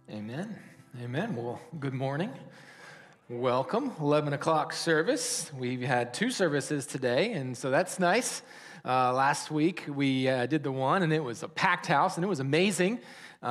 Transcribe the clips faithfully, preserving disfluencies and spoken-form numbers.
Amen. Amen. Well, good morning. Welcome. eleven o'clock service. We've had two services today, and so that's nice. Uh, last week, we uh, did the one, and it was a packed house, and it was amazing. Uh,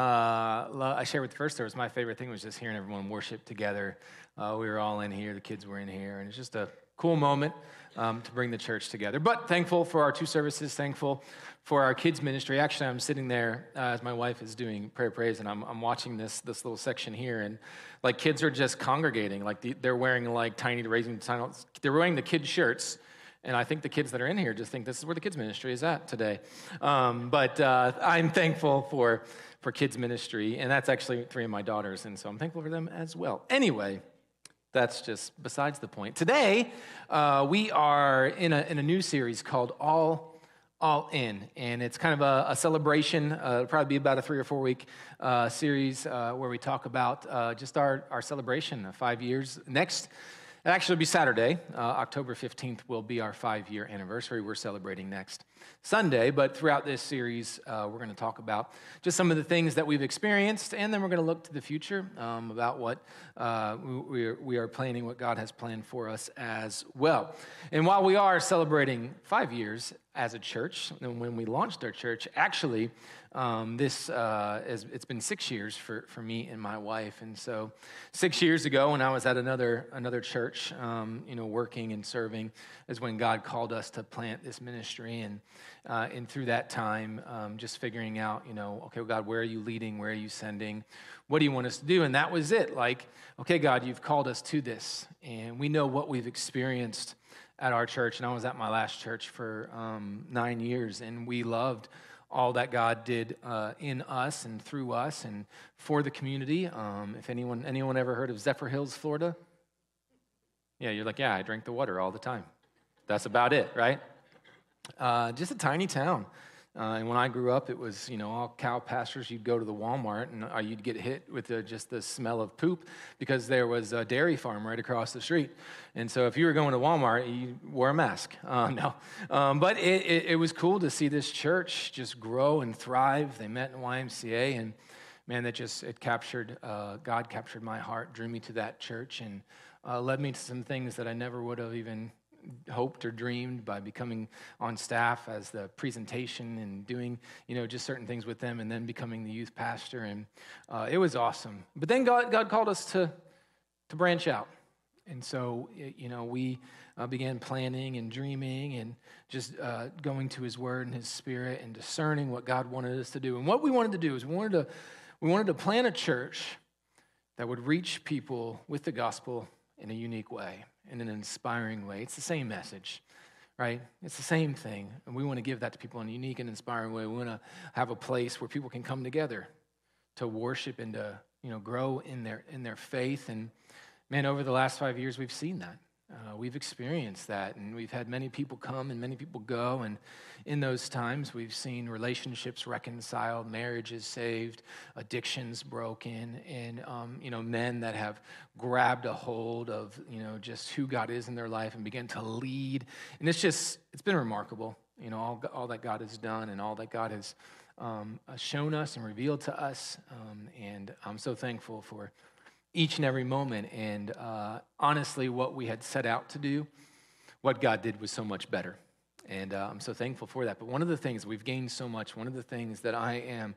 I shared with the first service, my favorite thing was just hearing everyone worship together. Uh, we were all in here. The kids were in here, and it's just a cool moment um, to bring the church together. But thankful for our two services, thankful for our kids ministry. Actually, I'm sitting there uh, as my wife is doing prayer praise, and I'm, I'm watching this this little section here, and like kids are just congregating. Like the, they're wearing like tiny raising titles. They're wearing the kids' shirts, and I think the kids that are in here just think this is where the kids ministry is at today. Um, but uh, I'm thankful for for kids ministry, and that's actually three of my daughters, and so I'm thankful for them as well. Anyway. That's just besides the point. Today, uh, we are in a in a new series called All All In, and it's kind of a, a celebration. Uh, it'll probably be about a three or four week uh, series uh, where we talk about uh, just our our celebration of five years. Next, it actually will be Saturday, uh, October fifteenth will be our five year anniversary. We're celebrating next Sunday, but throughout this series, uh, we're going to talk about just some of the things that we've experienced, and then we're going to look to the future um, about what uh, we, are, we are planning, what God has planned for us as well. And while we are celebrating five years as a church, and when we launched our church, actually, um, this uh, is, it's been six years for, for me and my wife. And so six years ago, when I was at another another church, um, you know, working and serving, is when God called us to plant this ministry. And uh, and through that time, um, just figuring out, you know, okay, well, God, where are you leading? Where are you sending? What do you want us to do? And that was it. Like, okay, God, you've called us to this, and we know what we've experienced at our church. And I was at my last church for um, nine years, and we loved all that God did uh, in us and through us and for the community. Um, if anyone anyone ever heard of Zephyr Hills, Florida? Yeah, you're like, yeah, I drink the water all the time. That's about it, right? Uh, just a tiny town. Uh, and when I grew up, it was, you know, all cow pastures. You'd go to the Walmart, and uh, you'd get hit with uh, just the smell of poop because there was a dairy farm right across the street. And so if you were going to Walmart, you wore a mask. Uh, no. Um, but it, it, it was cool to see this church just grow and thrive. They met in Y M C A, and, man, that just, it captured, uh, God captured my heart, drew me to that church, and uh, led me to some things that I never would have even hoped or dreamed by becoming on staff as the presentation and doing, you know, just certain things with them, and then becoming the youth pastor. And uh, it was awesome. But then God, God called us to to branch out. And so, you know, we uh, began planning and dreaming and just uh, going to his word and his spirit and discerning what God wanted us to do. And what we wanted to do is we wanted to, we wanted to plant a church that would reach people with the gospel in a unique way, in an inspiring way. It's the same message, right? It's the same thing. And we want to give that to people in a unique and inspiring way. We want to have a place where people can come together to worship and to, you know, grow in their in their faith. And man, over the last five years, we've seen that. Uh, we've experienced that, and we've had many people come and many people go, and in those times, we've seen relationships reconciled, marriages saved, addictions broken, and, um, you know, men that have grabbed a hold of, you know, just who God is in their life and began to lead, and it's just, it's been remarkable, you know, all, all that God has done and all that God has um, shown us and revealed to us, um, and I'm so thankful for each and every moment. And uh, honestly, what we had set out to do, what God did was so much better. And uh, I'm so thankful for that. But one of the things, we've gained so much, one of the things that I am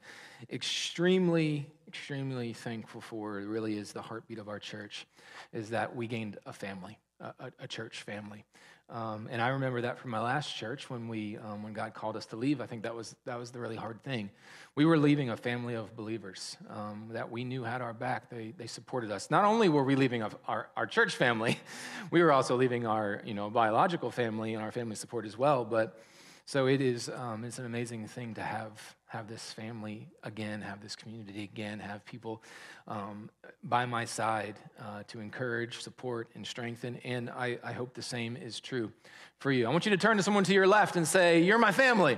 extremely, extremely thankful for, really is the heartbeat of our church, is that we gained a family, a, a church family. Um, and I remember that from my last church when we, um, when God called us to leave. I think that was that was the really hard thing. We were leaving a family of believers um, that we knew had our back. They they supported us. Not only were we leaving our, our church family, we were also leaving our you know biological family and our family support as well. But so it is um, it's an amazing thing to have have this family again, have this community again, have people um, by my side uh, to encourage, support, and strengthen. And I, I hope the same is true for you. I want you to turn to someone to your left and say, "You're my family."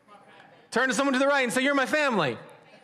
Turn to someone to the right and say, "You're my family."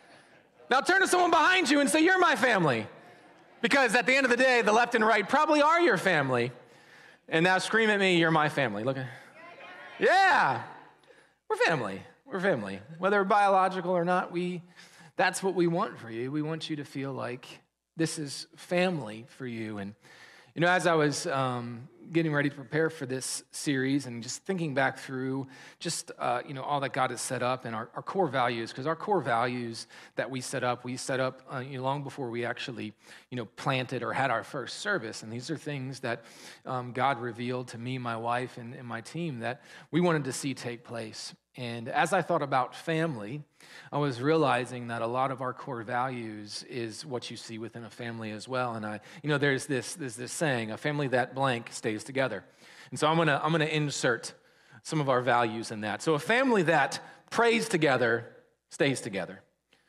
Now turn to someone behind you and say, "You're my family." Because at the end of the day, the left and right probably are your family. And now scream at me, "You're my family." Look at, yeah, we're family. We're family. Whether biological or not, we that's what we want for you. We want you to feel like this is family for you. And, you know, as I was um, getting ready to prepare for this series and just thinking back through just, uh, you know, all that God has set up and our, our core values, because our core values that we set up, we set up uh, you know, long before we actually, you know, planted or had our first service. And these are things that um, God revealed to me, my wife, and, and my team that we wanted to see take place. And as I thought about family, I was realizing that a lot of our core values is what you see within a family as well. And I, you know, there's this, there's this saying, a family that blank stays together. And so I'm gonna, I'm gonna insert some of our values in that. So a family that prays together stays together.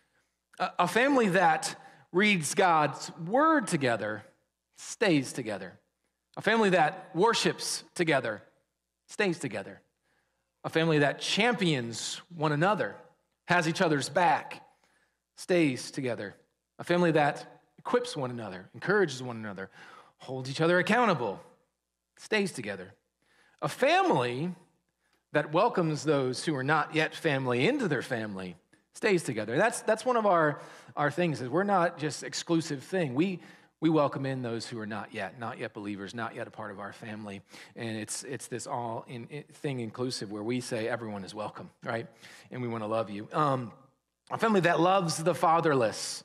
A, a family that reads God's word together stays together. A family that worships together stays together. A family that champions one another, has each other's back, stays together. A family that equips one another, encourages one another, holds each other accountable, stays together. A family that welcomes those who are not yet family into their family stays together. That's, that's one of our, our things, is we're not just exclusive thing. We We welcome in those who are not yet, not yet believers, not yet a part of our family. And it's it's this all in, in thing inclusive where we say everyone is welcome, right? And we want to love you. Um, a family that loves the fatherless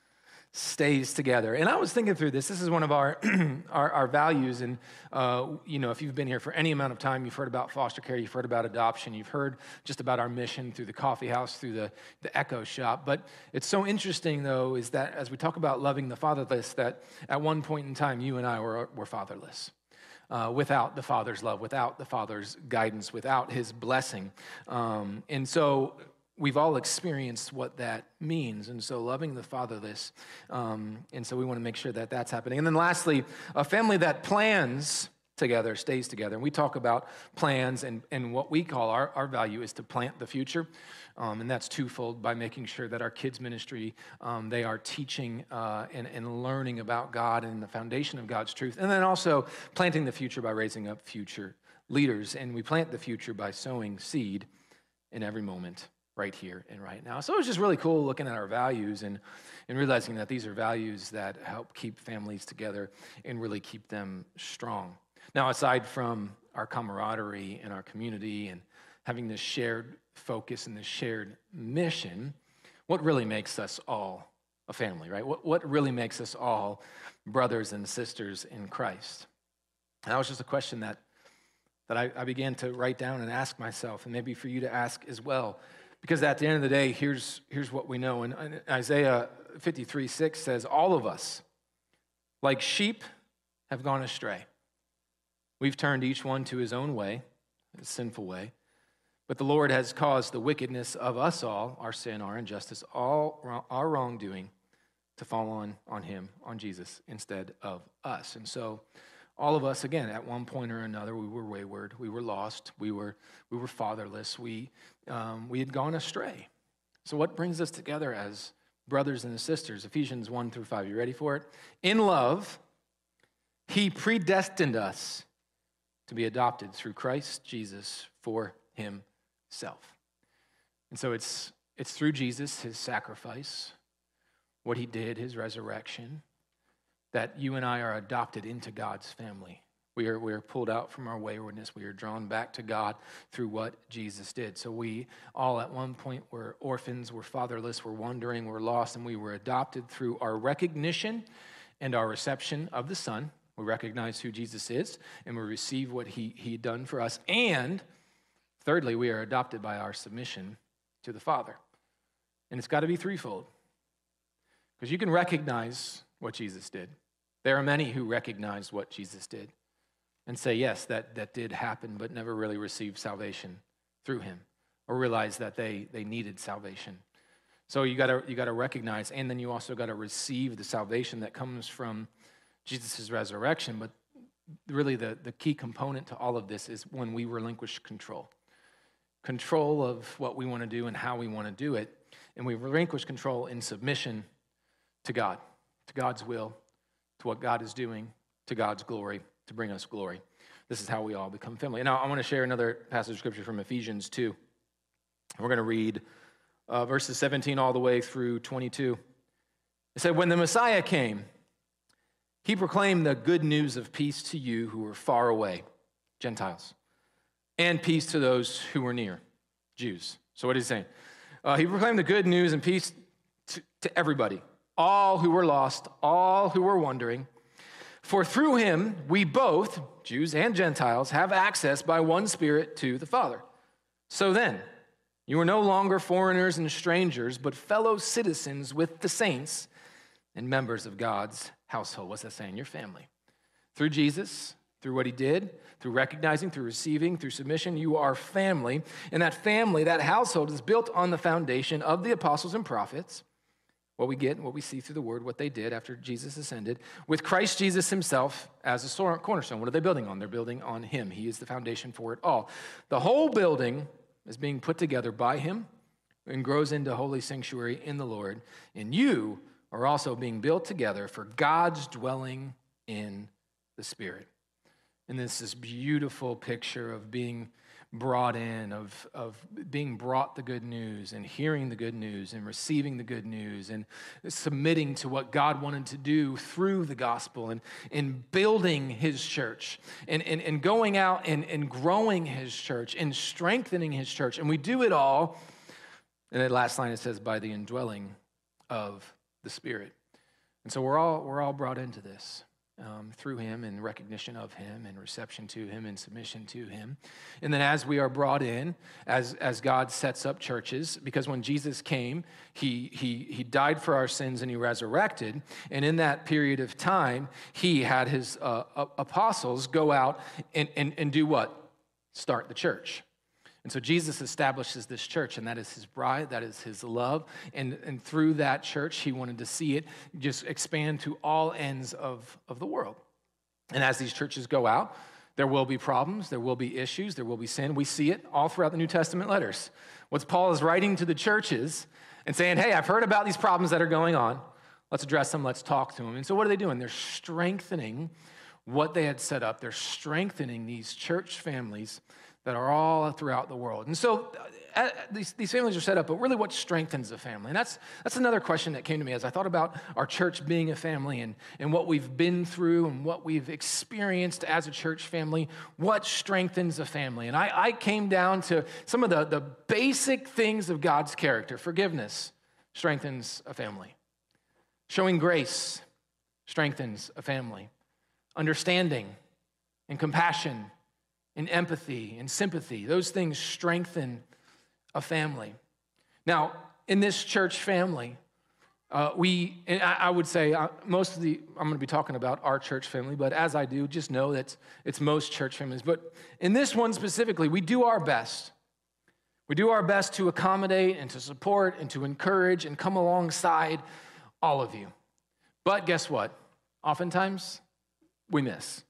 stays together. And I was thinking through this. This is one of our our, our values. And, uh, you know, if you've been here for any amount of time, you've heard about foster care, you've heard about adoption, you've heard just about our mission through the coffee house, through the, the Echo Shop. But it's so interesting, though, is that as we talk about loving the fatherless, that at one point in time, you and I were, were fatherless. Uh, without the Father's love, without the Father's guidance, without his blessing. Um, and so we've all experienced what that means, and so loving the fatherless, um, and so we want to make sure that that's happening. And then lastly, a family that plans together stays together. And we talk about plans, and, and what we call our, our value is to plant the future, um, and that's twofold, by making sure that our kids' ministry, um, they are teaching uh, and, and learning about God and the foundation of God's truth, and then also planting the future by raising up future leaders. And we plant the future by sowing seed in every moment, right here and right now. So it was just really cool looking at our values and, and realizing that these are values that help keep families together and really keep them strong. Now, aside from our camaraderie and our community and having this shared focus and this shared mission, what really makes us all a family, right? What, what really makes us all brothers and sisters in Christ? And that was just a question that, that I, I began to write down and ask myself, and maybe for you to ask as well. Because at the end of the day, here's, here's what we know. And Isaiah fifty-three six says, all of us, like sheep, have gone astray. We've turned each one to his own way, his sinful way. But the Lord has caused the wickedness of us all, our sin, our injustice, all our wrongdoing, to fall on, on him, on Jesus, instead of us. And so all of us, again, at one point or another, we were wayward, we were lost, we were we were fatherless, we um, we had gone astray. So what brings us together as brothers and sisters? Ephesians one through five, you ready for it? In love, he predestined us to be adopted through Christ Jesus for himself. And so it's it's through Jesus, his sacrifice, what he did, his resurrection, that you and I are adopted into God's family. We are, we are pulled out from our waywardness. We are drawn back to God through what Jesus did. So we all at one point were orphans, were fatherless, were wandering, were lost, and we were adopted through our recognition and our reception of the Son. We recognize who Jesus is, and we receive what he he done for us. And thirdly, we are adopted by our submission to the Father. And it's got to be threefold. Because you can recognize what Jesus did. There are many who recognize what Jesus did and say, yes, that, that did happen, but never really received salvation through him or realized that they, they needed salvation. So you gotta, you gotta recognize, and then you also gotta receive the salvation that comes from Jesus' resurrection. But really the, the key component to all of this is when we relinquish control. Control of what we want to do and how we want to do it. And we relinquish control in submission to God, to God's will, to what God is doing, to God's glory, to bring us glory. This is how we all become family. Now, I want to share another passage of scripture from Ephesians two. We're going to read uh, verses seventeen all the way through twenty-two. It said, when the Messiah came, he proclaimed the good news of peace to you who were far away, Gentiles, and peace to those who were near, Jews. So what is he saying? Uh, he proclaimed the good news and peace to, to everybody, all who were lost, all who were wandering. For through him, we both, Jews and Gentiles, have access by one Spirit to the Father. So then, you are no longer foreigners and strangers, but fellow citizens with the saints and members of God's household. What's that saying? Your family. Through Jesus, through what he did, through recognizing, through receiving, through submission, you are family. And that family, that household is built on the foundation of the apostles and prophets. What we get, what we see through the word, what they did after Jesus ascended, with Christ Jesus himself as a cornerstone. What are they building on? They're building on him. He is the foundation for it all. The whole building is being put together by him and grows into holy sanctuary in the Lord. And you are also being built together for God's dwelling in the Spirit. And this is beautiful picture of being brought in, of, of being brought the good news and hearing the good news and receiving the good news and submitting to what God wanted to do through the gospel and, and building his church and, and, and going out and, and growing his church and strengthening his church. And we do it all, and that last line it says, by the indwelling of the Spirit. And so we're all, we're all brought into this. Um, through him and recognition of him and reception to him and submission to him. And then as we are brought in, as, as God sets up churches, because when Jesus came, he, he, he died for our sins and he resurrected. And in that period of time, he had his uh, apostles go out and, and, and do what? Start the church. And so Jesus establishes this church, and that is his bride, that is his love. And, and through that church, he wanted to see it just expand to all ends of, of the world. And as these churches go out, there will be problems, there will be issues, there will be sin. We see it all throughout the New Testament letters. What Paul is writing to the churches and saying, hey, I've heard about these problems that are going on. Let's address them, let's talk to them. And so what are they doing? They're strengthening what they had set up. They're strengthening these church families that are all throughout the world. And so uh, these, these families are set up, but really what strengthens a family? And that's that's another question that came to me as I thought about our church being a family and, and what we've been through and what we've experienced as a church family. What strengthens a family? And I, I came down to some of the, the basic things of God's character. Forgiveness strengthens a family. Showing grace strengthens a family. Understanding and compassion and empathy and sympathy, those things strengthen a family. Now, in this church family, uh, we, and I, I would say uh, most of the, I'm going to be talking about our church family, but as I do, just know that it's most church families. But in this one specifically, we do our best. We do our best to accommodate and to support and to encourage and come alongside all of you. But guess what? Oftentimes, we miss.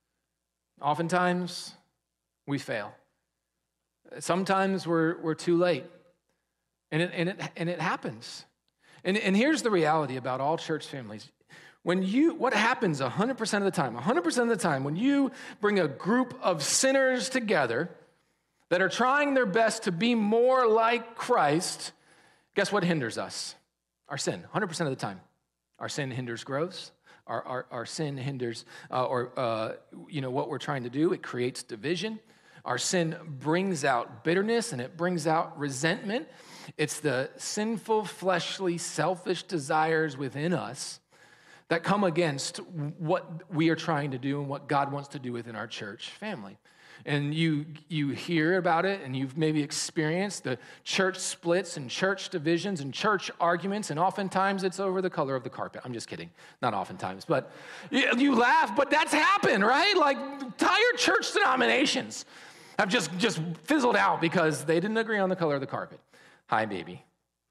Oftentimes, we fail. Sometimes we're we're too late, and it and it and it happens. And and here's the reality about all church families: when you what happens one hundred percent of the time, one hundred percent of the time, when you bring a group of sinners together that are trying their best to be more like Christ, guess what hinders us? Our sin. one hundred percent of the time, our sin hinders growth. Our our, our sin hinders, uh, or uh, you know what we're trying to do. It creates division. Our sin brings out bitterness and it brings out resentment. It's the sinful, fleshly, selfish desires within us that come against what we are trying to do and what God wants to do within our church family. And you you hear about it and you've maybe experienced the church splits and church divisions and church arguments, and oftentimes it's over the color of the carpet. I'm just kidding. Not oftentimes, but you, you laugh, but that's happened, right? Like entire church denominations have just, just fizzled out because they didn't agree on the color of the carpet. Hi, baby.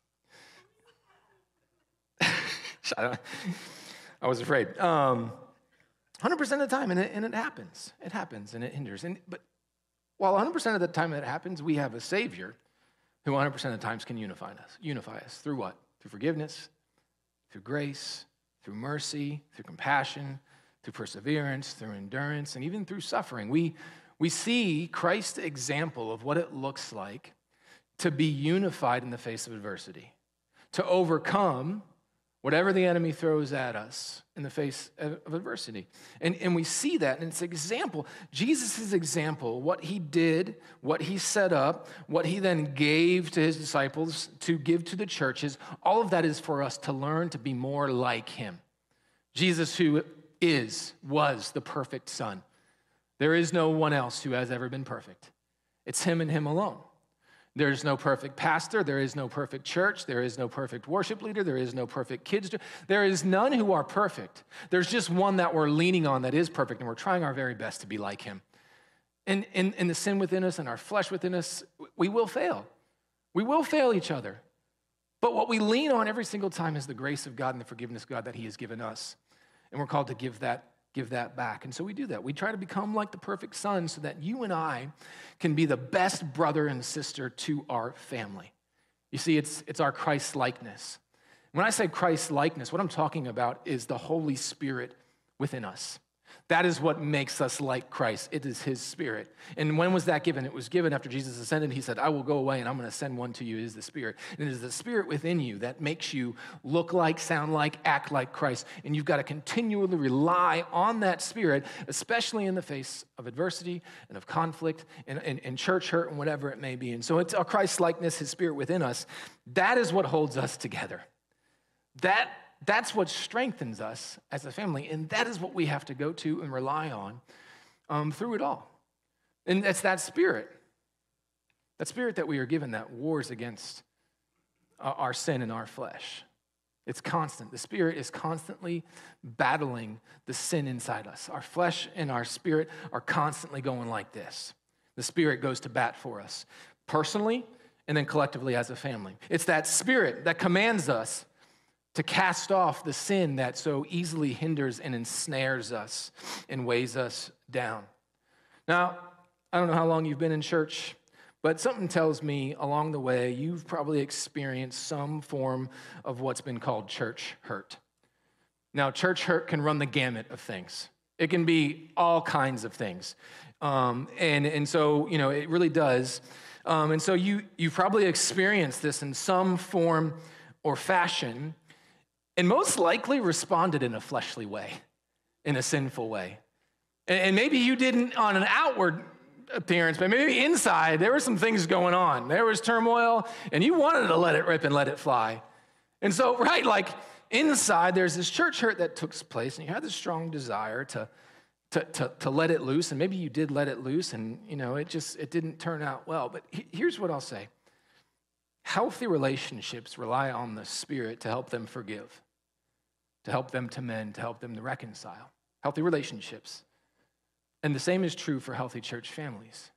I was afraid. Um, one hundred percent of the time, and it, and it happens. It happens, and it hinders. And, but while one hundred percent of the time it happens, we have a Savior who one hundred percent of the times can unify us. Unify us through what? Through forgiveness, through grace, through mercy, through compassion, through perseverance, through endurance, and even through suffering. We We see Christ's example of what it looks like to be unified in the face of adversity, to overcome whatever the enemy throws at us in the face of adversity. And, and we see that, and it's an example. Jesus' example, what he did, what he set up, what he then gave to his disciples to give to the churches, all of that is for us to learn to be more like him. Jesus, who is, was the perfect Son. There is no one else who has ever been perfect. It's him and him alone. There's no perfect pastor. There is no perfect church. There is no perfect worship leader. There is no perfect kids. There is none who are perfect. There's just one that we're leaning on that is perfect, and we're trying our very best to be like him. And in, in the sin within us and our flesh within us, we will fail. We will fail each other. But what we lean on every single time is the grace of God and the forgiveness of God that he has given us. And we're called to give that give that back. And so we do that. We try to become like the perfect Son so that you and I can be the best brother and sister to our family. You see, it's, it's our Christ-likeness. When I say Christ-likeness, what I'm talking about is the Holy Spirit within us. That is what makes us like Christ. It is his Spirit. And when was that given? It was given after Jesus ascended. He said, I will go away and I'm going to send one to you. It is the Spirit. And it is the Spirit within you that makes you look like, sound like, act like Christ. And you've got to continually rely on that Spirit, especially in the face of adversity and of conflict and, and, and church hurt and whatever it may be. And so it's our Christ-likeness, his Spirit within us. That is what holds us together. That That's what strengthens us as a family, and that is what we have to go to and rely on um, through it all. And it's that spirit, that spirit that we are given that wars against uh, our sin and our flesh. It's constant. The Spirit is constantly battling the sin inside us. Our flesh and our spirit are constantly going like this. The Spirit goes to bat for us, personally and then collectively as a family. It's that Spirit that commands us to cast off the sin that so easily hinders and ensnares us and weighs us down. Now, I don't know how long you've been in church, but something tells me along the way you've probably experienced some form of what's been called church hurt. Now, church hurt can run the gamut of things. It can be all kinds of things. Um, and, and so, you know, it really does. Um, and so you, you've probably experienced this in some form or fashion, and most likely responded in a fleshly way, in a sinful way. And maybe you didn't on an outward appearance, but maybe inside there were some things going on. There was turmoil, and you wanted to let it rip and let it fly. And so, right, like inside there's this church hurt that took place, and you had this strong desire to, to, to, to let it loose, and maybe you did let it loose, and you know it just it didn't turn out well. But here's what I'll say. Healthy relationships rely on the Spirit to help them forgive, to help them to mend, to help them to reconcile. Healthy relationships. And the same is true for healthy church families.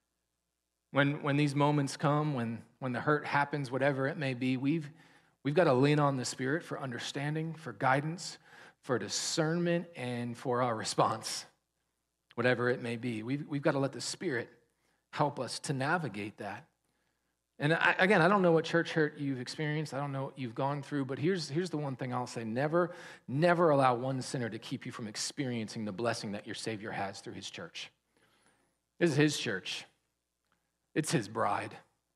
When, when these moments come, when, when the hurt happens, whatever it may be, we've, we've got to lean on the Spirit for understanding, for guidance, for discernment, and for our response, whatever it may be. We've, we've got to let the Spirit help us to navigate that. And I, again, I don't know what church hurt you've experienced. I don't know what you've gone through, but here's, here's the one thing I'll say. Never, never allow one sinner to keep you from experiencing the blessing that your Savior has through his church. This is his church. It's his bride.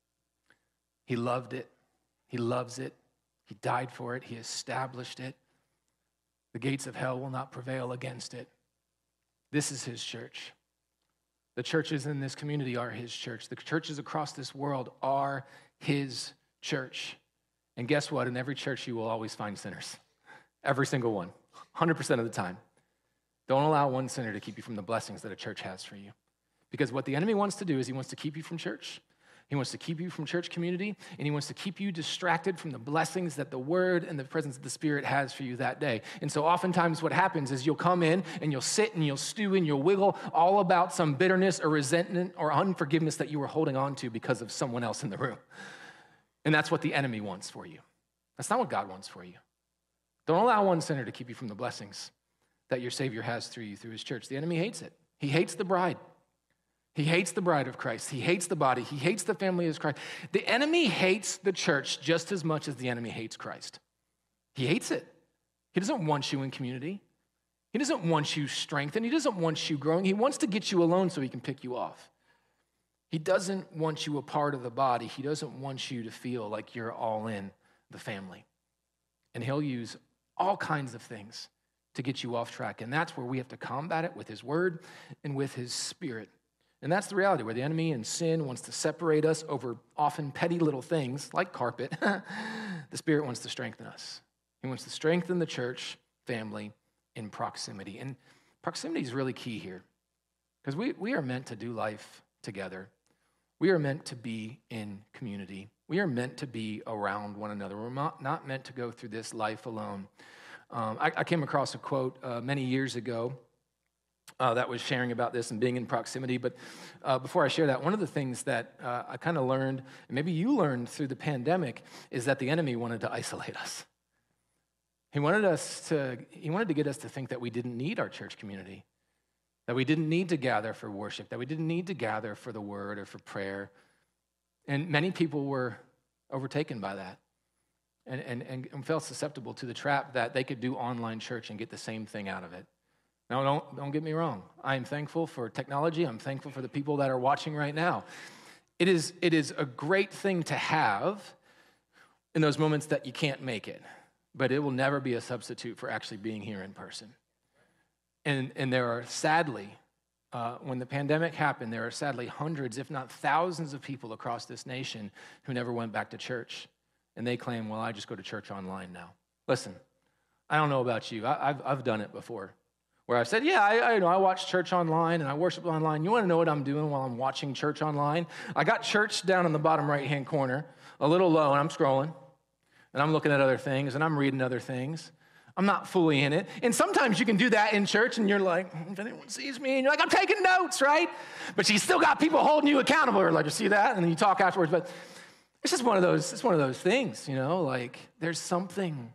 He loved it. He loves it. He died for it. He established it. The gates of hell will not prevail against it. This is his church. The churches in this community are his church. The churches across this world are his church. And guess what? In every church, you will always find sinners. Every single one. one hundred percent of the time. Don't allow one sinner to keep you from the blessings that a church has for you. Because what the enemy wants to do is he wants to keep you from church. He wants to keep you from church community, and he wants to keep you distracted from the blessings that the Word and the presence of the Spirit has for you that day. And so oftentimes what happens is you'll come in and you'll sit and you'll stew and you'll wiggle all about some bitterness or resentment or unforgiveness that you were holding on to because of someone else in the room. And that's what the enemy wants for you. That's not what God wants for you. Don't allow one sinner to keep you from the blessings that your Savior has through you, through his church. The enemy hates it. He hates the bride. He hates the bride of Christ. He hates the body. He hates the family of Christ. The enemy hates the church just as much as the enemy hates Christ. He hates it. He doesn't want you in community. He doesn't want you strengthened. He doesn't want you growing. He wants to get you alone so he can pick you off. He doesn't want you a part of the body. He doesn't want you to feel like you're all in the family. And he'll use all kinds of things to get you off track. And that's where we have to combat it with his word and with his spirit. And that's the reality, where the enemy and sin wants to separate us over often petty little things like carpet. The Spirit wants to strengthen us. He wants to strengthen the church family in proximity. And proximity is really key here, because we, we are meant to do life together. We are meant to be in community. We are meant to be around one another. We're not, not meant to go through this life alone. Um, I, I came across a quote uh, many years ago uh, that was sharing about this and being in proximity. But uh, before I share that, one of the things that uh, I kind of learned, and maybe you learned through the pandemic, is that the enemy wanted to isolate us. He wanted us to, he wanted to get us to think that we didn't need our church community, that we didn't need to gather for worship, that we didn't need to gather for the word or for prayer. And many people were overtaken by that and, and, and felt susceptible to the trap that they could do online church and get the same thing out of it. Now, don't, don't get me wrong. I am thankful for technology. I'm thankful for the people that are watching right now. It is, it is a great thing to have in those moments that you can't make it, but it will never be a substitute for actually being here in person. And, and there are, sadly, uh, when the pandemic happened, there are sadly hundreds, if not thousands of people across this nation who never went back to church. And they claim, well, I just go to church online now. Listen, I don't know about you. I, I've, I've done it before, where I've said, yeah, I, I, you know, I watch church online and I worship online. You want to know what I'm doing while I'm watching church online? I got church down in the bottom right-hand corner, a little low, and I'm scrolling. And I'm looking at other things, and I'm reading other things. I'm not fully in it. And sometimes you can do that in church, and you're like, if anyone sees me, and you're like, I'm taking notes, right? But you still got people holding you accountable. Or like, you see that? And then you talk afterwards. But it's just one of those, it's one of those things, you know, like there's something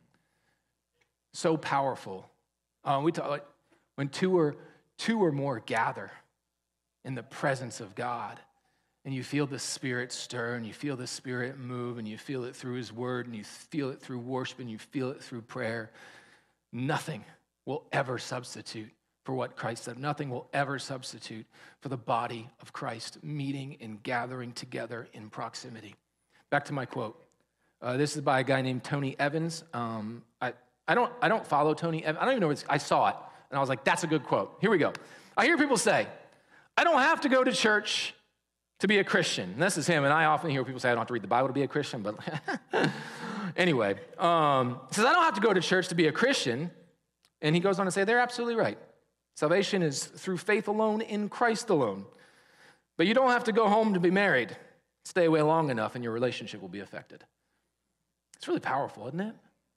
so powerful. Uh, we talk, like, when two or, two or more gather in the presence of God, and you feel the Spirit stir, and you feel the Spirit move, and you feel it through his word, and you feel it through worship, and you feel it through prayer, nothing will ever substitute for what Christ said. Nothing will ever substitute for the body of Christ meeting and gathering together in proximity. Back to my quote. Uh, this is by a guy named Tony Evans. Um, I, I, don't, I don't follow Tony Evans. I don't even know what it's, I saw it, and I was like, that's a good quote. Here we go. I hear people say, I don't have to go to church to be a Christian. And this is him, and I often hear people say, I don't have to read the Bible to be a Christian, but anyway. Um, he says, I don't have to go to church to be a Christian. And he goes on to say, they're absolutely right. Salvation is through faith alone, in Christ alone. But you don't have to go home to be married. Stay away long enough, and your relationship will be affected. It's really powerful, isn't it?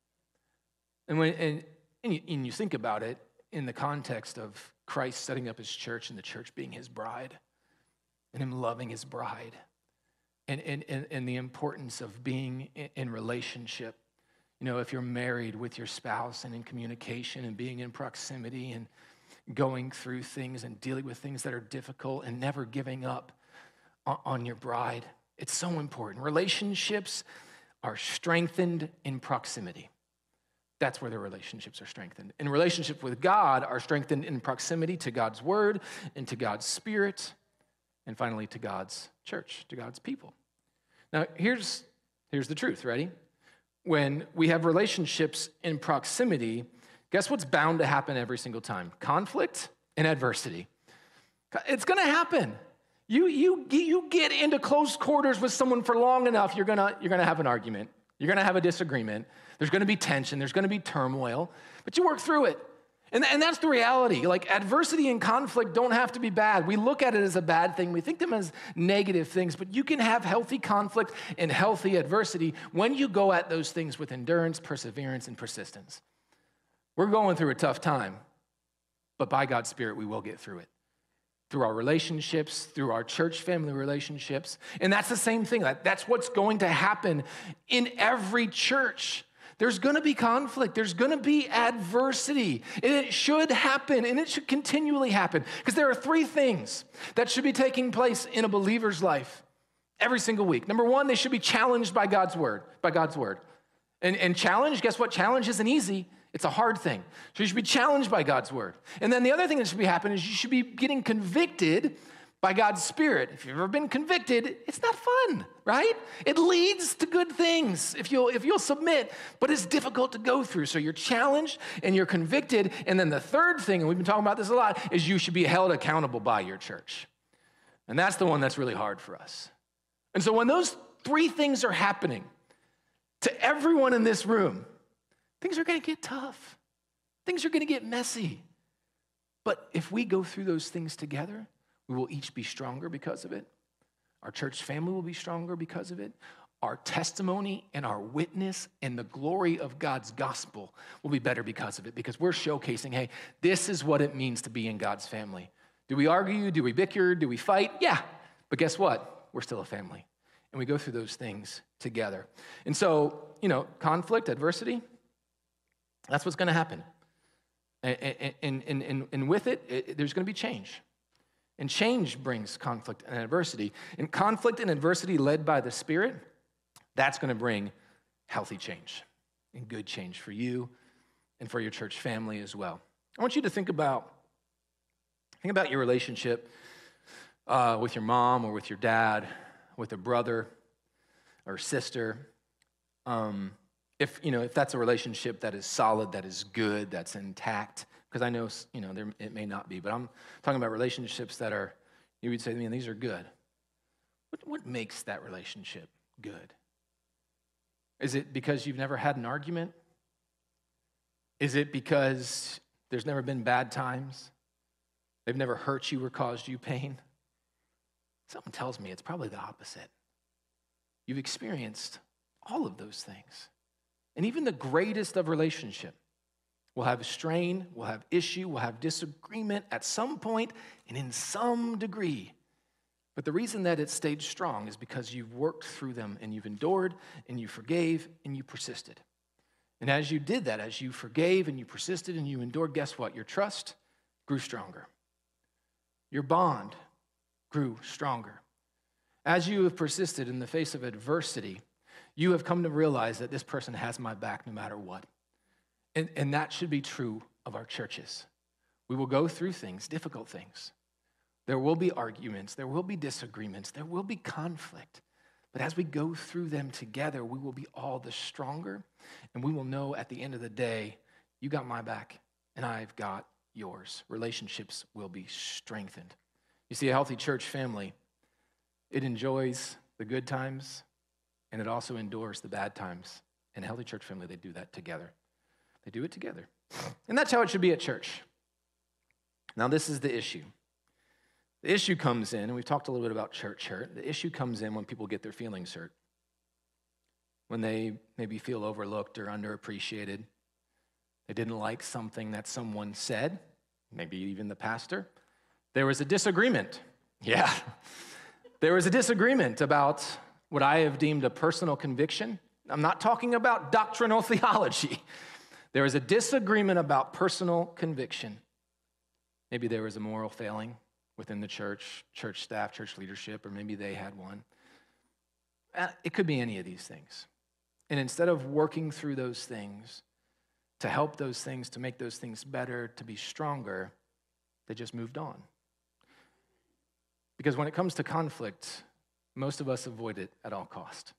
And when and, and, you, and you think about it in the context of Christ setting up his church and the church being his bride, and him loving his bride, and, and, and, and the importance of being in, in relationship. You know, if you're married with your spouse and in communication and being in proximity and going through things and dealing with things that are difficult and never giving up on, on your bride, it's so important. Relationships are strengthened in proximity. That's where the relationships are strengthened. And relationships with God are strengthened in proximity to God's word and to God's Spirit, and finally, to God's church, to God's people. Now, here's, here's the truth, ready? When we have relationships in proximity, guess what's bound to happen every single time? Conflict and adversity. It's going to happen. You, you, you get into close quarters with someone for long enough, you're going you're gonna have an argument. You're going to have a disagreement. There's going to be tension. There's going to be turmoil. But you work through it. And, and that's the reality. Like, adversity and conflict don't have to be bad. We look at it as a bad thing. We think them as negative things, but you can have healthy conflict and healthy adversity when you go at those things with endurance, perseverance, and persistence. We're going through a tough time, but by God's Spirit, we will get through it. Through our relationships, through our church family relationships. And that's the same thing. That's what's going to happen in every church. There's going to be conflict. There's going to be adversity. And it should happen, and it should continually happen. Because there are three things that should be taking place in a believer's life every single week. Number one, they should be challenged by God's word, by God's word. And, and challenge, guess what? Challenge isn't easy. It's a hard thing. So you should be challenged by God's word. And then the other thing that should be happening is you should be getting convicted by God's Spirit. If you've ever been convicted, it's not fun, right? It leads to good things if you'll, if you'll submit, but it's difficult to go through. So you're challenged and you're convicted. And then the third thing, and we've been talking about this a lot, is you should be held accountable by your church. And that's the one that's really hard for us. And so when those three things are happening to everyone in this room, things are going to get tough. Things are going to get messy. But if we go through those things together, we will each be stronger because of it. Our church family will be stronger because of it. Our testimony and our witness and the glory of God's gospel will be better because of it, because we're showcasing, hey, this is what it means to be in God's family. Do we argue? Do we bicker? Do we fight? Yeah. But guess what? We're still a family. And we go through those things together. And so, you know, conflict, adversity, that's what's going to happen. And, and, and, and, and with it, it there's going to be change. And change brings conflict and adversity. And conflict and adversity led by the Spirit, that's going to bring healthy change and good change for you and for your church family as well. I want you to think about, think about your relationship uh, with your mom or with your dad, with a brother or sister. Um, if, you know, if that's a relationship that is solid, that is good, that's intact, because I know, you know, there, it may not be, but I'm talking about relationships that are, you would say, man, these are good. What, what makes that relationship good? Is it because you've never had an argument? Is it because there's never been bad times? They've never hurt you or caused you pain? Something tells me it's probably the opposite. You've experienced all of those things. And even the greatest of relationships will have strain, will have issue, will have disagreement at some point and in some degree. But the reason that it stayed strong is because you've worked through them and you've endured and you forgave and you persisted. And as you did that, as you forgave and you persisted and you endured, guess what? Your trust grew stronger. Your bond grew stronger. As you have persisted in the face of adversity, you have come to realize that this person has my back no matter what. And, and that should be true of our churches. We will go through things, difficult things. There will be arguments, there will be disagreements, there will be conflict. But as we go through them together, we will be all the stronger, and we will know at the end of the day, you got my back, and I've got yours. Relationships will be strengthened. You see, a healthy church family, it enjoys the good times, and it also endures the bad times. And a healthy church family, they do that together. They do it together. And that's how it should be at church. Now, this is the issue. The issue comes in, and we've talked a little bit about church hurt. The issue comes in when people get their feelings hurt, when they maybe feel overlooked or underappreciated. They didn't like something that someone said, maybe even the pastor. There was a disagreement. Yeah. There was a disagreement about what I have deemed a personal conviction. I'm not talking about doctrinal theology. There was a disagreement about personal conviction. Maybe there was a moral failing within the church, church staff, church leadership, or maybe they had one. It could be any of these things. And instead of working through those things to help those things, to make those things better, to be stronger, they just moved on. Because when it comes to conflict, most of us avoid it at all cost.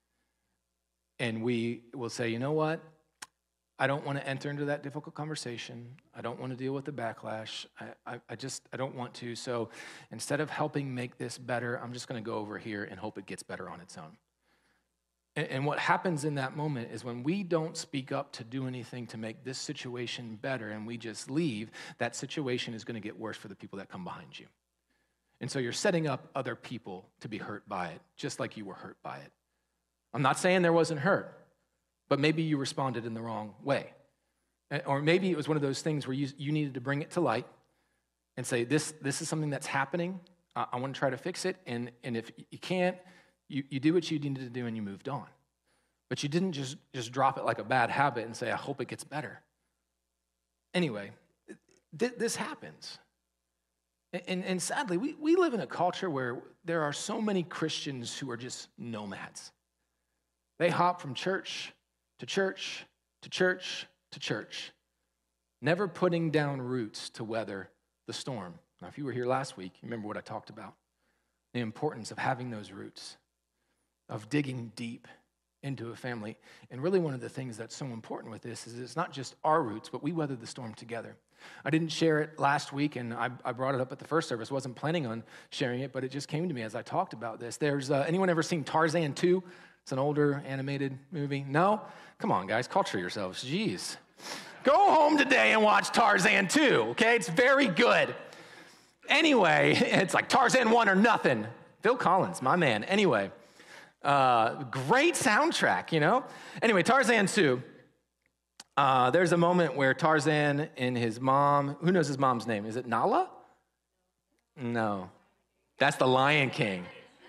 And we will say, you know what? I don't want to enter into that difficult conversation. I don't want to deal with the backlash. I, I, I just, I don't want to. So instead of helping make this better, I'm just going to go over here and hope it gets better on its own. And, and what happens in that moment is when we don't speak up to do anything to make this situation better and we just leave, that situation is going to get worse for the people that come behind you. And so you're setting up other people to be hurt by it, just like you were hurt by it. I'm not saying there wasn't hurt, but maybe you responded in the wrong way. Or maybe it was one of those things where you, you needed to bring it to light and say, this, this is something that's happening. I, I want to try to fix it. And, and if you can't, you, you do what you needed to do and you moved on. But you didn't just, just drop it like a bad habit and say, I hope it gets better. Anyway, th- this happens. And, and sadly, we, we live in a culture where there are so many Christians who are just nomads. They hop from church to church to church to church, never putting down roots to weather the storm. Now, if you were here last week, you remember what I talked about. The importance of having those roots, of digging deep into a family. And really one of the things that's so important with this is it's not just our roots, but we weather the storm together. I didn't share it last week, and I, I brought it up at the first service. Wasn't planning on sharing it, but it just came to me as I talked about this. There's, uh, anyone ever seen Tarzan two? It's an older animated movie. No? Come on, guys, culture yourselves. Jeez. Go home today and watch Tarzan two, okay? It's very good. Anyway, it's like Tarzan one or nothing. Phil Collins, my man. Anyway, uh, great soundtrack, you know? Anyway, Tarzan two. Uh, there's a moment where Tarzan and his mom, who knows his mom's name? Is it Nala? No. That's the Lion King.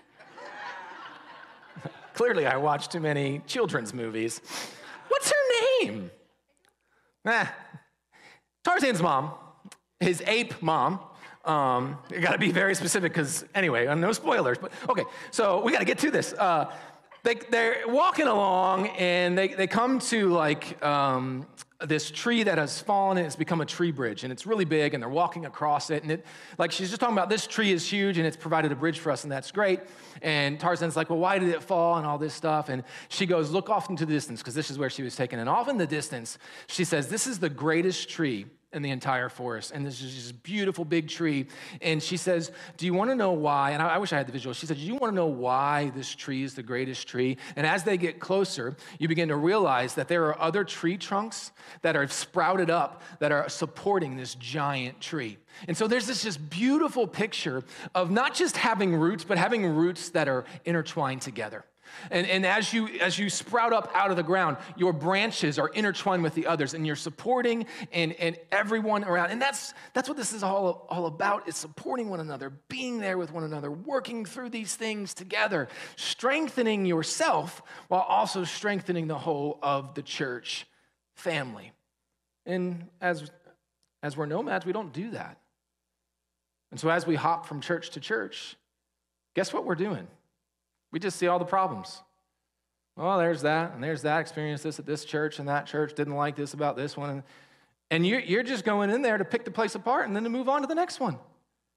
Clearly, I watched too many children's movies. What's her name? Eh. Tarzan's mom, his ape mom. Um, you got to be very specific because, anyway, no spoilers. But okay, so we got to get to this. Uh, they, they're walking along, and they, they come to like um, this tree that has fallen, and it's become a tree bridge, and it's really big, and they're walking across it, and it, like she's just talking about this tree is huge, and it's provided a bridge for us, and that's great. And Tarzan's like, well, why did it fall, and all this stuff, and she goes, look off into the distance, because this is where she was taken, and off in the distance, she says, this is the greatest tree in the entire forest, and this is this beautiful big tree, and she says, do you want to know why? And I, I wish I had the visual. She said, do you want to know why this tree is the greatest tree? And as they get closer, you begin to realize that there are other tree trunks that are sprouted up that are supporting this giant tree. And so there's this just beautiful picture of not just having roots, but having roots that are intertwined together. And, and as you as you sprout up out of the ground, your branches are intertwined with the others, and you're supporting and, and everyone around. And that's that's what this is all, all about. It's supporting one another, being there with one another, working through these things together, strengthening yourself while also strengthening the whole of the church family. And as, as we're nomads, we don't do that. And so as we hop from church to church, guess what we're doing? We just see all the problems. Well, there's that, and there's that. Experienced this at this church, and that church didn't like this about this one. And you're, you're just going in there to pick the place apart and then to move on to the next one.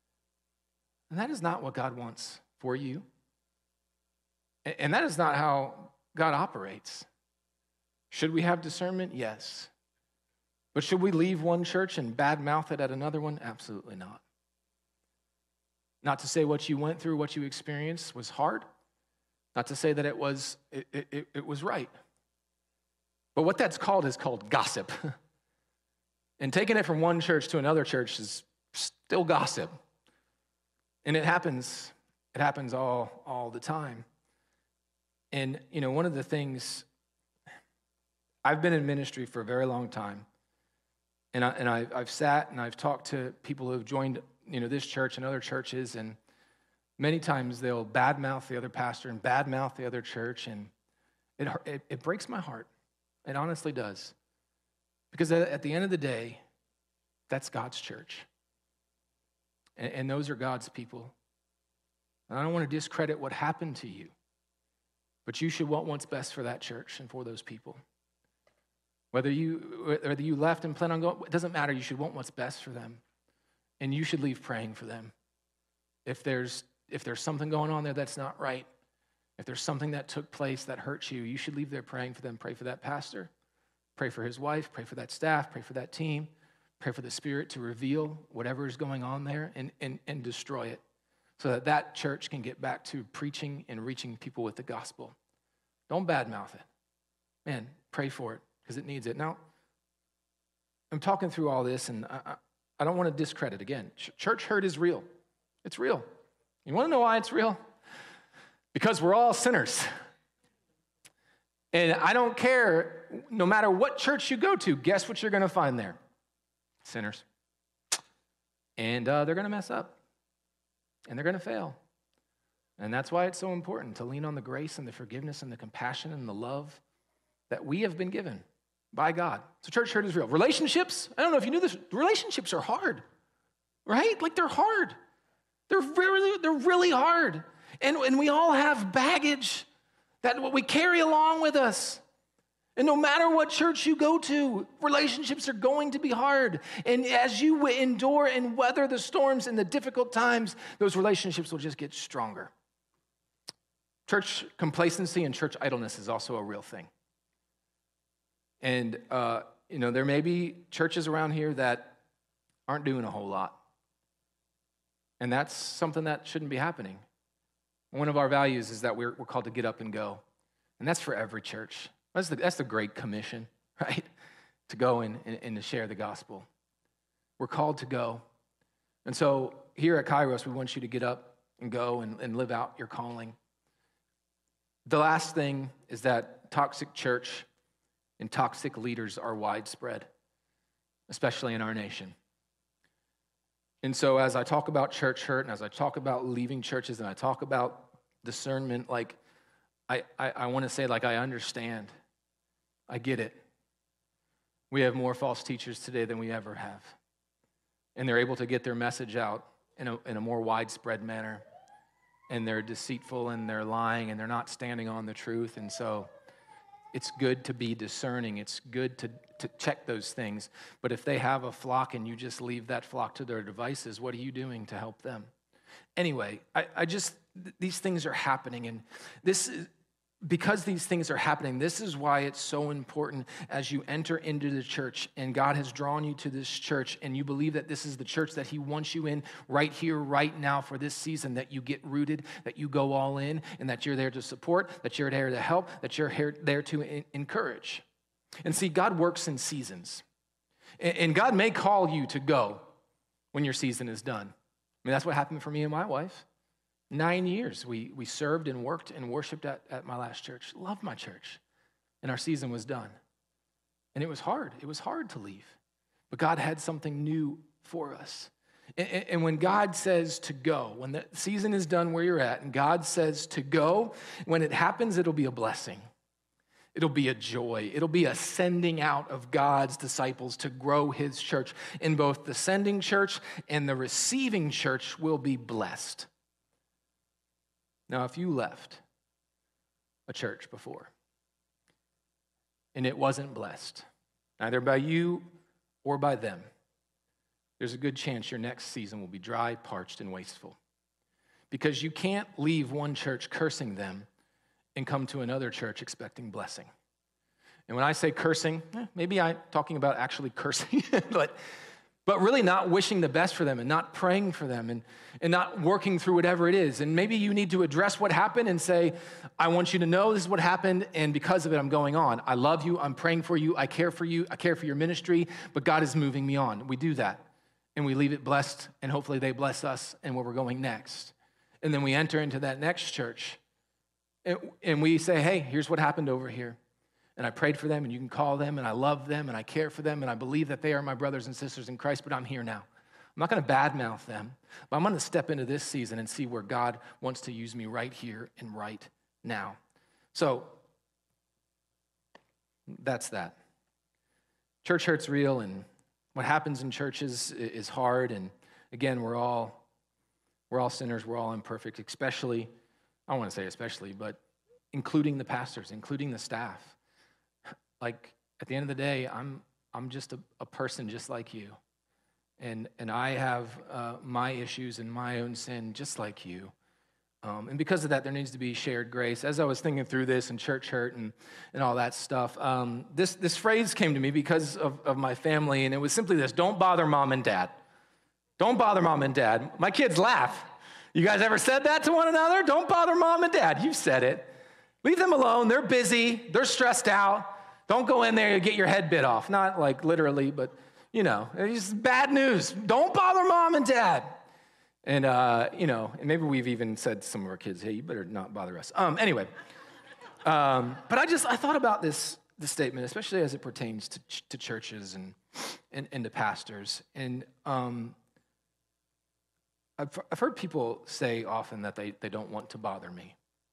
And that is not what God wants for you. And that is not how God operates. Should we have discernment? Yes. But should we leave one church and badmouth it at another one? Absolutely not. Not to say what you went through, what you experienced was hard. Not to say that it was it, it, it was right. But what that's called is called gossip. And taking it from one church to another church is still gossip. And it happens, it happens all, all the time. And, you know, one of the things, I've been in ministry for a very long time. And, I, and I, I've sat and I've talked to people who have joined, you know, this church and other churches, and many times they'll badmouth the other pastor and badmouth the other church, and it, it, it breaks my heart. It honestly does. Because at the end of the day, that's God's church. And, and those are God's people. And I don't want to discredit what happened to you, but you should want what's best for that church and for those people. Whether you, whether you left and plan on going, it doesn't matter. You should want what's best for them. And you should leave praying for them. If there's If there's something going on there that's not right, if there's something that took place that hurts you, you should leave there praying for them. Pray for that pastor, pray for his wife, pray for that staff, pray for that team, pray for the Spirit to reveal whatever is going on there and, and, and destroy it so that that church can get back to preaching and reaching people with the gospel. Don't badmouth it. Man, pray for it because it needs it. Now, I'm talking through all this, and I, I don't want to discredit again. Church hurt is real. It's real. You want to know why it's real? Because we're all sinners. And I don't care, no matter what church you go to, guess what you're going to find there? Sinners. And uh, they're going to mess up. And they're going to fail. And that's why it's so important to lean on the grace and the forgiveness and the compassion and the love that we have been given by God. So church hurt is real. Relationships, I don't know if you knew this, relationships are hard, right? Like they're hard. They're really, they're really hard. And, and we all have baggage that we carry along with us. And no matter what church you go to, relationships are going to be hard. And as you endure and weather the storms and the difficult times, those relationships will just get stronger. Church complacency and church idleness is also a real thing. And, uh, you know, there may be churches around here that aren't doing a whole lot. And that's something that shouldn't be happening. One of our values is that we're, we're called to get up and go. And that's for every church. That's the, that's the Great Commission, right? To go and, and, and to share the gospel. We're called to go. And so here at Kairos, we want you to get up and go and, and live out your calling. The last thing is that toxic church and toxic leaders are widespread, especially in our nation. And so as I talk about church hurt and as I talk about leaving churches and I talk about discernment, like I, I, I want to say, like, I understand. I get it. We have more false teachers today than we ever have. And they're able to get their message out in a, in a more widespread manner. And they're deceitful and they're lying and they're not standing on the truth. And so it's good to be discerning. It's good to, to check those things. But if they have a flock and you just leave that flock to their devices, what are you doing to help them? Anyway, I, I just, these things are happening. And this is, because these things are happening, this is why it's so important as you enter into the church and God has drawn you to this church and you believe that this is the church that he wants you in right here, right now for this season, that you get rooted, that you go all in, and that you're there to support, that you're there to help, that you're here, there to encourage. And see, God works in seasons. And God may call you to go when your season is done. I mean, that's what happened for me and my wife. Nine years we we served and worked and worshiped at, at my last church. Loved my church. And our season was done. And it was hard. It was hard to leave. But God had something new for us. And, and when God says to go, when the season is done where you're at, and God says to go, when it happens, it'll be a blessing. It'll be a joy. It'll be a sending out of God's disciples to grow his church. In both the sending church and the receiving church will be blessed. Now, if you left a church before and it wasn't blessed, either by you or by them, there's a good chance your next season will be dry, parched, and wasteful. Because you can't leave one church cursing them and come to another church expecting blessing. And when I say cursing, eh, maybe I'm talking about actually cursing, but but really not wishing the best for them and not praying for them and, and not working through whatever it is. And maybe you need to address what happened and say, I want you to know this is what happened, and because of it, I'm going on. I love you, I'm praying for you, I care for you, I care for your ministry, but God is moving me on. We do that, and we leave it blessed, and hopefully they bless us and where we're going next. And then we enter into that next church, and, and we say, hey, here's what happened over here. And I prayed for them, and you can call them, and I love them, and I care for them, and I believe that they are my brothers and sisters in Christ, but I'm here now. I'm not going to badmouth them, but I'm going to step into this season and see where God wants to use me right here and right now. So that's that. Church hurt's real, and what happens in churches is hard, and again, we're all we're all sinners, we're all imperfect, especially, I don't want to say especially, but including the pastors, including the staff. Like, at the end of the day, I'm I'm just a, a person just like you. And and I have uh, my issues and my own sin just like you. Um, and because of that, there needs to be shared grace. As I was thinking through this and church hurt and, and all that stuff, um, this, this phrase came to me because of, of my family, and it was simply this: don't bother mom and dad. Don't bother mom and dad. My kids laugh. You guys ever said that to one another? Don't bother mom and dad. You've said it. Leave them alone. They're busy. They're stressed out. Don't go in there and get your head bit off. Not like literally, but, you know, it's bad news. Don't bother mom and dad. And, uh, you know, and maybe we've even said to some of our kids, hey, you better not bother us. Um, anyway, um, but I just, I thought about this, this statement, especially as it pertains to, ch- to churches and, and, and to pastors. And um, I've, I've heard people say often that they, they don't want to bother me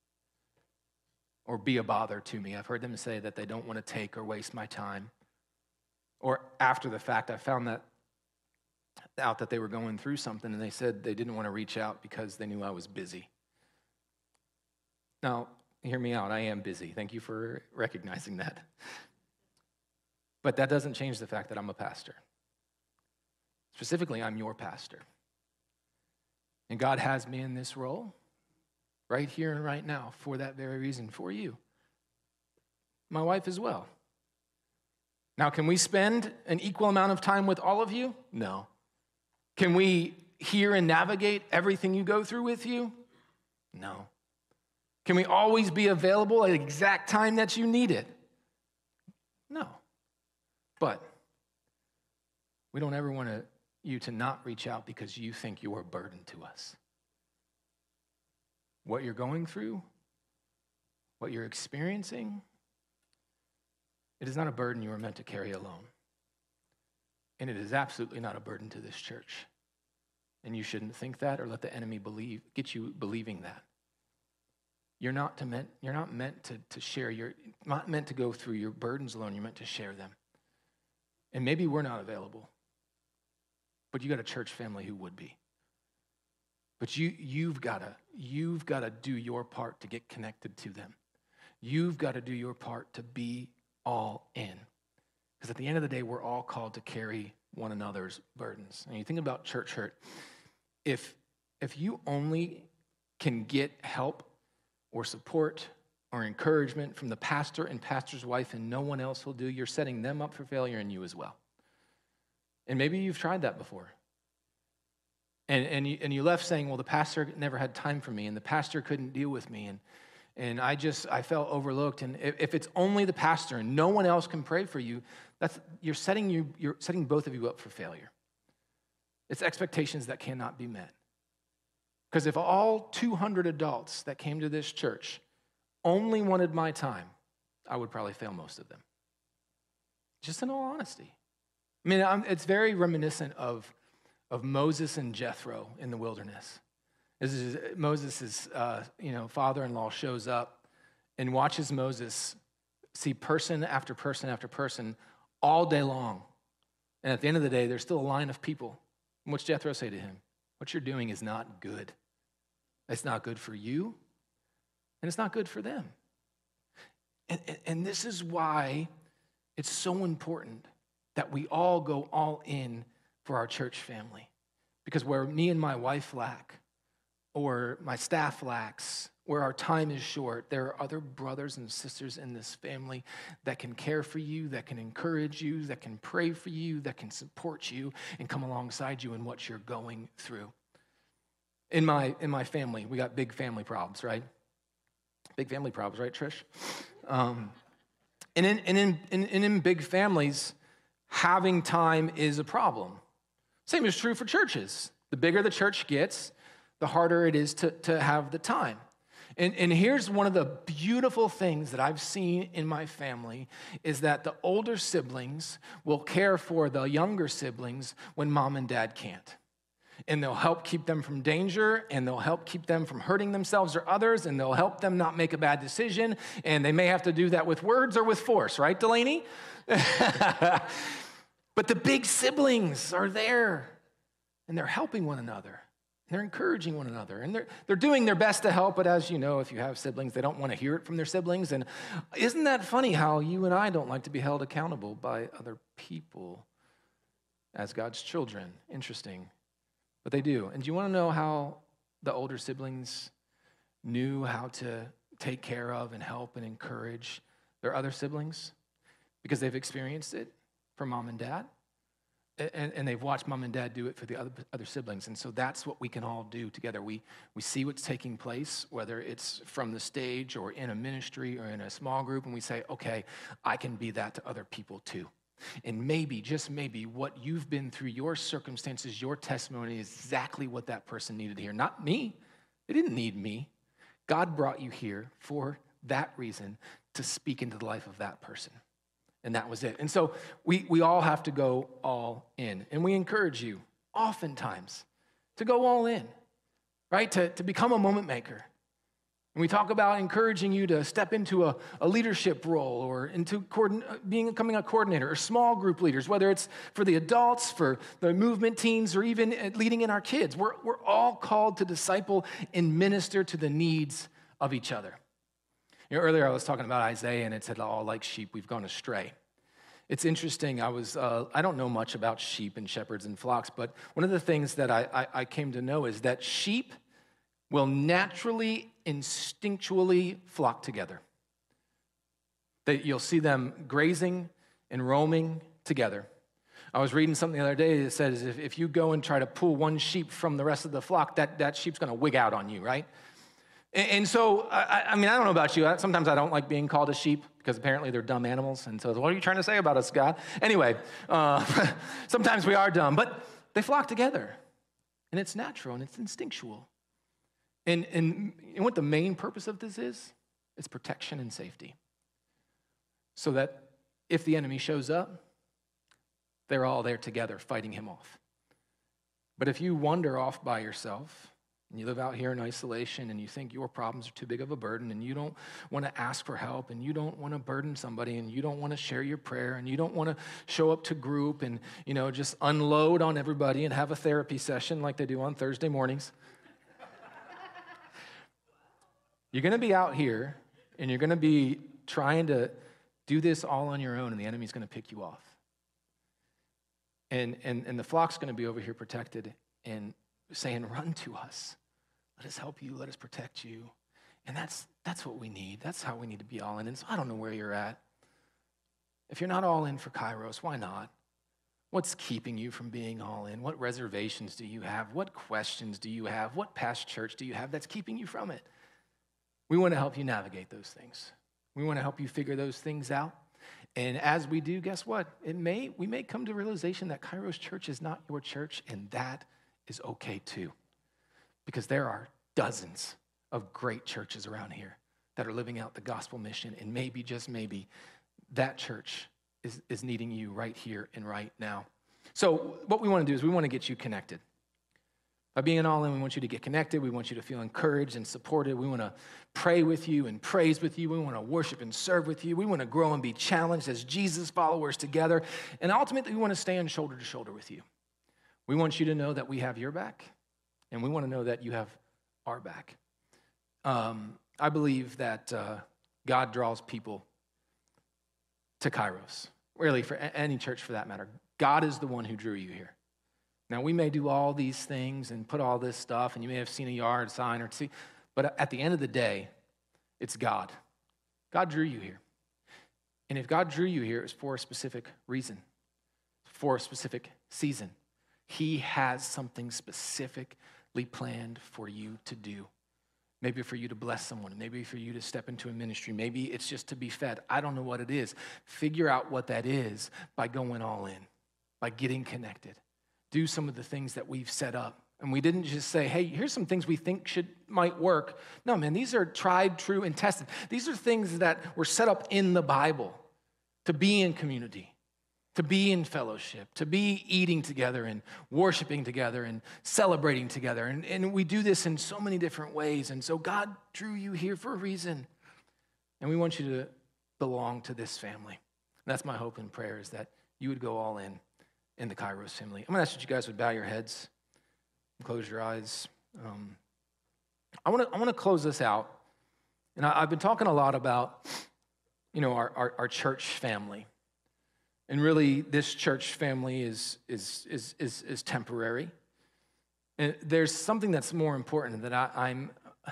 or be a bother to me. I've heard them say that they don't want to take or waste my time. Or after the fact, I found that out that they were going through something, and they said they didn't want to reach out because they knew I was busy. Now, hear me out. I am busy. Thank you for recognizing that. But that doesn't change the fact that I'm a pastor. Specifically, I'm your pastor. And God has me in this role right here and right now for that very reason, for you. My wife as well. Now, can we spend an equal amount of time with all of you? No. Can we hear and navigate everything you go through with you? No. Can we always be available at the exact time that you need it? No. But we don't ever want to, you to not reach out because you think you are a burden to us. What you're going through, what you're experiencing, it is not a burden you are meant to carry alone. And it is absolutely not a burden to this church. And you shouldn't think that or let the enemy believe, get you believing that. You're not to meant, you're not meant to, to share your, not meant to go through your burdens alone. You're meant to share them. And maybe we're not available, but you got a church family who would be. But you, you've got to, you've got to do your part to get connected to them. You've got to do your part to be all in. Because at the end of the day, we're all called to carry one another's burdens. And you think about church hurt. If, if you only can get help or support or encouragement from the pastor and pastor's wife and no one else will do, you're setting them up for failure and you as well. And maybe you've tried that before. And, and, you, and you left saying, well, the pastor never had time for me and the pastor couldn't deal with me. And, and I just, I felt overlooked. And if, if it's only the pastor and no one else can pray for you, that's, you're setting you, you're setting both of you up for failure. It's expectations that cannot be met. Because if all two hundred adults that came to this church only wanted my time, I would probably fail most of them. Just in all honesty. I mean, I'm, it's very reminiscent of, of Moses and Jethro in the wilderness. This is, Moses' uh, you know, father-in-law shows up and watches Moses see person after person after person all day long. And at the end of the day, there's still a line of people. And what's Jethro say to him? What you're doing is not good. It's not good for you, and it's not good for them. And, and, and this is why it's so important that we all go all in for our church family. Because where me and my wife lack, or my staff lacks, where our time is short, there are other brothers and sisters in this family that can care for you, that can encourage you, that can pray for you, that can support you and come alongside you in what you're going through. In my in my family, we got big family problems, right? Big family problems, right, Trish? Um, and in, and in, in, and in big families, having time is a problem. Same is true for churches. The bigger the church gets, the harder it is to, to have the time. And, and here's one of the beautiful things that I've seen in my family is that the older siblings will care for the younger siblings when mom and dad can't. And they'll help keep them from danger, and they'll help keep them from hurting themselves or others, and they'll help them not make a bad decision. And they may have to do that with words or with force, right, Delaney? But the big siblings are there, and they're helping one another. They're encouraging one another, and they're, they're doing their best to help, but as you know, if you have siblings, they don't want to hear it from their siblings. And isn't that funny how you and I don't like to be held accountable by other people as God's children? Interesting. But they do. And do you want to know how the older siblings knew how to take care of and help and encourage their other siblings? Because they've experienced it from mom and dad. And, and they've watched mom and dad do it for the other, other siblings. And so that's what we can all do together. We, we see what's taking place, whether it's from the stage or in a ministry or in a small group, and we say, okay, I can be that to other people too. And maybe, just maybe, what you've been through, your circumstances, your testimony is exactly what that person needed to hear. Not me. They didn't need me. God brought you here for that reason, to speak into the life of that person. And that was it. And so we, we all have to go all in. And we encourage you, oftentimes, to go all in, right? To, to become a moment maker. And we talk about encouraging you to step into a, a leadership role or into coordin- being becoming a coordinator or small group leaders, whether it's for the adults, for the movement teams, or even leading in our kids. We're, we're all called to disciple and minister to the needs of each other. You know, earlier I was talking about Isaiah, and it said, all like sheep, we've gone astray. It's interesting. I was, uh, I don't know much about sheep and shepherds and flocks, but one of the things that I, I, I came to know is that sheep will naturally, instinctually flock together. That you'll see them grazing and roaming together. I was reading something the other day that says if, if you go and try to pull one sheep from the rest of the flock, that, that sheep's going to wig out on you, right? And, and so, I, I mean, I don't know about you. Sometimes I don't like being called a sheep because apparently they're dumb animals. And so, what are you trying to say about us, God? Anyway, uh, sometimes we are dumb, but they flock together. And it's natural and it's instinctual. And, and, and what the main purpose of this is, it's protection and safety. So that if the enemy shows up, they're all there together fighting him off. But if you wander off by yourself, and you live out here in isolation, and you think your problems are too big of a burden, and you don't want to ask for help, and you don't want to burden somebody, and you don't want to share your prayer, and you don't want to show up to group and, you know, just unload on everybody and have a therapy session like they do on Thursday mornings, you're going to be out here, and you're going to be trying to do this all on your own, and the enemy's going to pick you off. And, and, and the flock's going to be over here protected and saying, run to us. Let us help you. Let us protect you. And that's, that's what we need. That's how we need to be all in. And so I don't know where you're at. If you're not all in for Kairos, why not? What's keeping you from being all in? What reservations do you have? What questions do you have? What past church do you have that's keeping you from it? We want to help you navigate those things. We want to help you figure those things out. And as we do, guess what? It may we may come to the realization that Kairos Church is not your church, and that is okay too. Because there are dozens of great churches around here that are living out the gospel mission, and maybe, just maybe, that church is, is needing you right here and right now. So what we want to do is we want to get you connected. By being an all-in, we want you to get connected. We want you to feel encouraged and supported. We want to pray with you and praise with you. We want to worship and serve with you. We want to grow and be challenged as Jesus followers together. And ultimately, we want to stand shoulder to shoulder with you. We want you to know that we have your back, and we want to know that you have our back. Um, I believe that uh, God draws people to Kairos, really, for any church for that matter. God is the one who drew you here. Now, we may do all these things and put all this stuff, and you may have seen a yard sign or see, but at the end of the day, it's God. God drew you here. And if God drew you here, it's for a specific reason, for a specific season. He has something specifically planned for you to do. Maybe for you to bless someone, maybe for you to step into a ministry, maybe it's just to be fed. I don't know what it is. Figure out what that is by going all in, by getting connected. Do some of the things that we've set up. And we didn't just say, hey, here's some things we think should might work. No, man, these are tried, true, and tested. These are things that were set up in the Bible to be in community, to be in fellowship, to be eating together and worshiping together and celebrating together. And, and we do this in so many different ways. And so God drew you here for a reason. And we want you to belong to this family. And that's my hope and prayer, is that you would go all in. In the Kairos family. I'm going to ask that you guys would bow your heads and close your eyes. Um, I want to I want to close this out. And I, I've been talking a lot about, you know, our, our, our church family. And really, this church family is, is, is, is, is temporary. And there's something that's more important that I, I'm,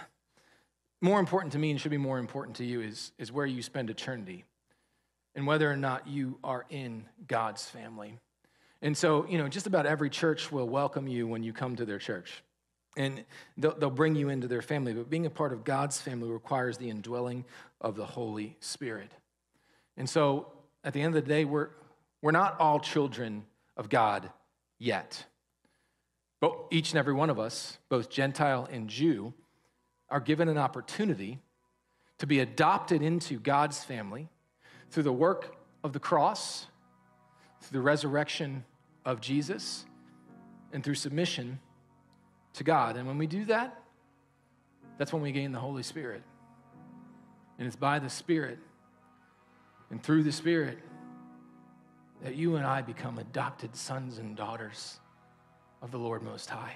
more important to me and should be more important to you is, is where you spend eternity and whether or not you are in God's family. And so, you know, just about every church will welcome you when you come to their church. And they'll, they'll bring you into their family. But being a part of God's family requires the indwelling of the Holy Spirit. And so, at the end of the day, we're, we're not all children of God yet. But each and every one of us, both Gentile and Jew, are given an opportunity to be adopted into God's family through the work of the cross, through the resurrection of Jesus, and through submission to God. And when we do that, that's when we gain the Holy Spirit. And it's by the Spirit and through the Spirit that you and I become adopted sons and daughters of the Lord Most High.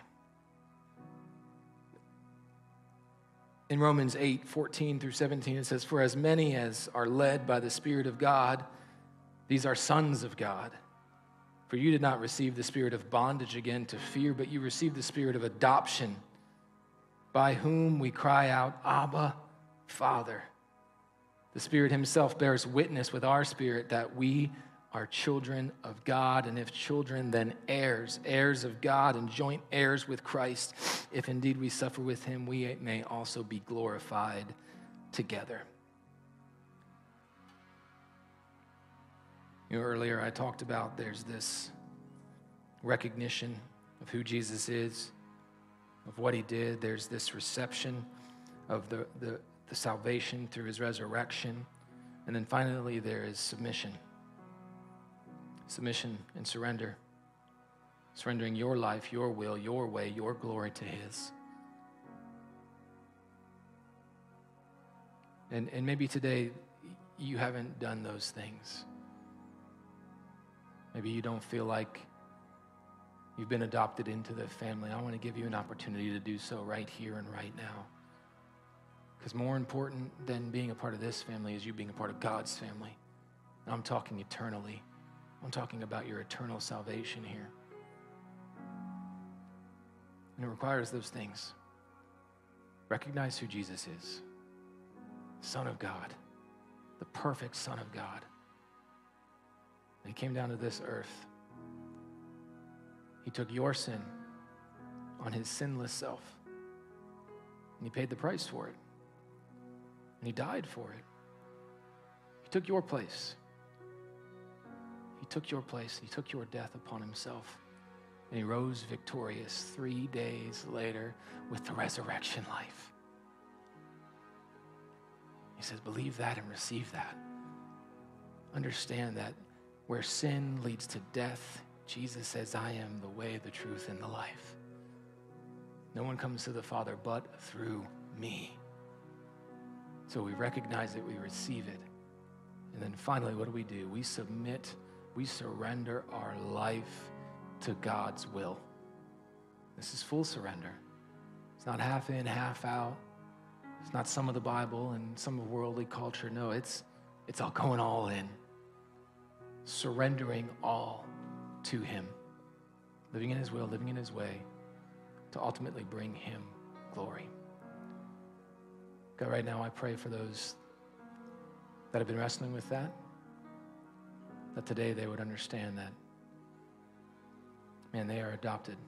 In Romans eight, fourteen through seventeen, it says, "For as many as are led by the Spirit of God, These are sons of God. For you did not receive the spirit of bondage again to fear, but you received the spirit of adoption, by whom we cry out, Abba, Father. The Spirit himself bears witness with our spirit that we are children of God, and if children, then heirs, heirs of God and joint heirs with Christ. If indeed we suffer with him, we may also be glorified together. You know, earlier I talked about there's this recognition of who Jesus is, of what he did. There's this reception of the, the, the salvation through his resurrection. And then finally there is submission. Submission and surrender. Surrendering your life, your will, your way, your glory to his. And, and maybe today you haven't done those things. Maybe you don't feel like you've been adopted into the family. I want to give you an opportunity to do so right here and right now. Because more important than being a part of this family is you being a part of God's family. And I'm talking eternally. I'm talking about your eternal salvation here. And it requires those things. Recognize who Jesus is. Son of God. The perfect Son of God. And he came down to this earth. He took your sin on his sinless self. And he paid the price for it. And he died for it. He took your place. He took your place. He took your death upon himself. And he rose victorious three days later with the resurrection life. He says, believe that and receive that. Understand that where sin leads to death, Jesus says, I am the way, the truth, and the life. No one comes to the Father but through me. So we recognize it, we receive it. And then finally, what do we do? We submit, we surrender our life to God's will. This is full surrender. It's not half in, half out. It's not some of the Bible and some of worldly culture. No, it's, it's all going all in. Surrendering all to him, living in his will, living in his way, to ultimately bring him glory. God, right now I pray for those that have been wrestling with that, that today they would understand that, man, they are adopted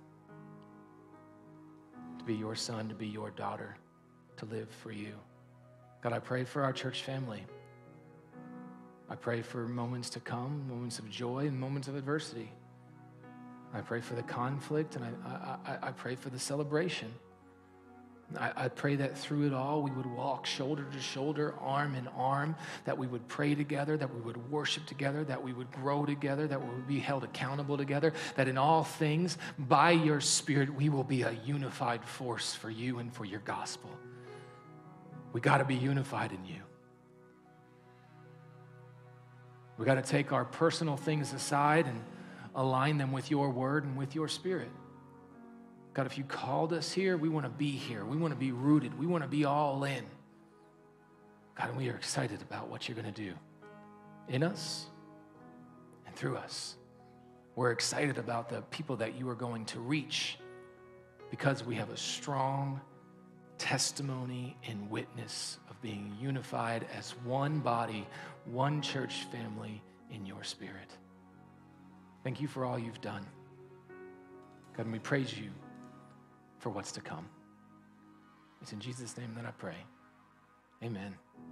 to be your son, to be your daughter, to live for you. God, I pray for our church family. I pray for moments to come, moments of joy and moments of adversity. I pray for the conflict, and I, I, I pray for the celebration. I, I pray that through it all, we would walk shoulder to shoulder, arm in arm, that we would pray together, that we would worship together, that we would grow together, that we would be held accountable together, that in all things, by your Spirit, we will be a unified force for you and for your gospel. We got to be unified in you. We got to take our personal things aside and align them with your word and with your Spirit. God, if you called us here, we want to be here. We want to be rooted. We want to be all in. God, and we are excited about what you're going to do in us and through us. We're excited about the people that you are going to reach because we have a strong testimony and witness of being unified as one body, one church family in your Spirit. Thank you for all you've done. God, and we praise you for what's to come. It's in Jesus' name that I pray. Amen.